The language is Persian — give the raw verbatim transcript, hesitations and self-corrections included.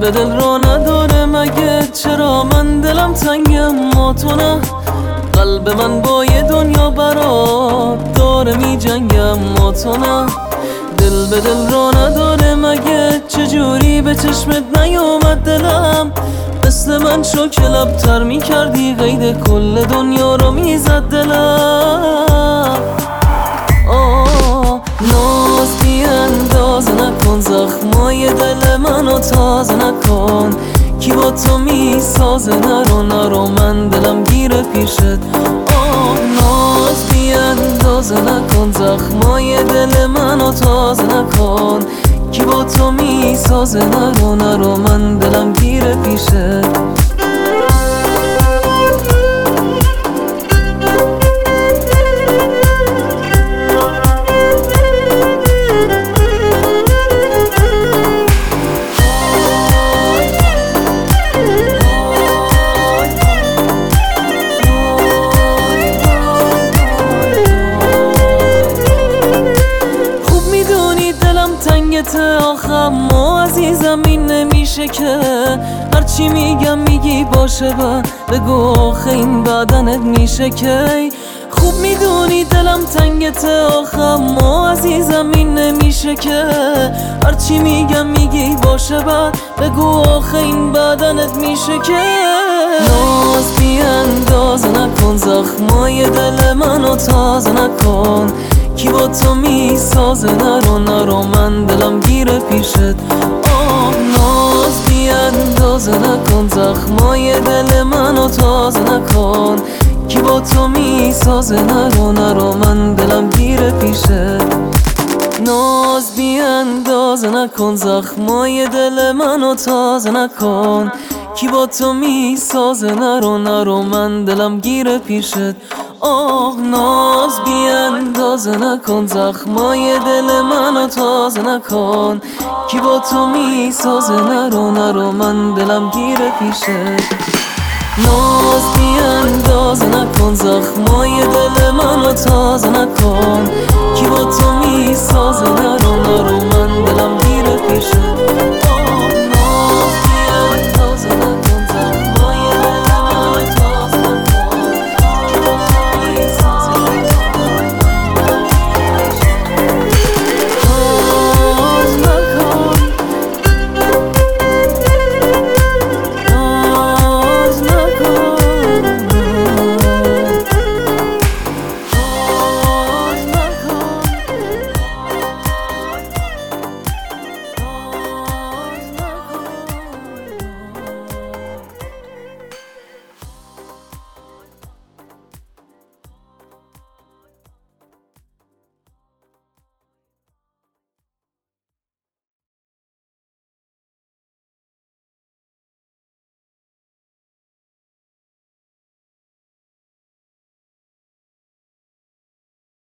به دل را نداره مگه؟ چرا من دلم تنگه اما تو نه؟ قلب من با یه دنیا برات داره می جنگه اما تو نه. دل به دل را نداره مگه؟ چجوری به چشمت نیومد دلم؟ مثل من شو که لبتر می کردی قید کل دنیا رو می زد دلم. آه ناز بی انداز نکن، زخمای دل منو تازه نکن. کی با تو می سازه؟ نرو نرو من دلم گیره پیشت. آه ناز بی اندازه نکن، زخمای دل منو تازه نکن. کی با تو می سازه؟ نرو نرو من دلم گیره پیشت. آخه ما عزیزم این نمیشه که هرچی میگم میگی باشه با بگو آخه این بدنت میشه که. خوب میدونی دلم تنگته آخه ما عزیزم این نمیشه که هرچی میگم میگی باشه با بگو آخه این بدنت میشه که. ناز بی اندازه نکن، زخمای دل منو تازه نکن. کی با تو می سازه؟ نرو نرو من دلم گیره پیشت. آه ناز بی اندازه نکن، زخمای دل منو تازه نکن. کی با تو می سازه؟ نرو نرو من دلم گیره پیشت. ناز بی اندازه نکن، زخمای دل منو تازه نکن. کی با تو می سازه؟ نرو نرو من دلم گیره پیشت. آه ناز بی اندازه نکن، زخمای دل منو تازه نکن. کی با تو می سازه؟ نرو نرو من دلم گیره پیشت. ناز بی اندازه نکن، زخمای دل منو تازه نکن. کی با تو می سازه؟ نرو نرو من دلم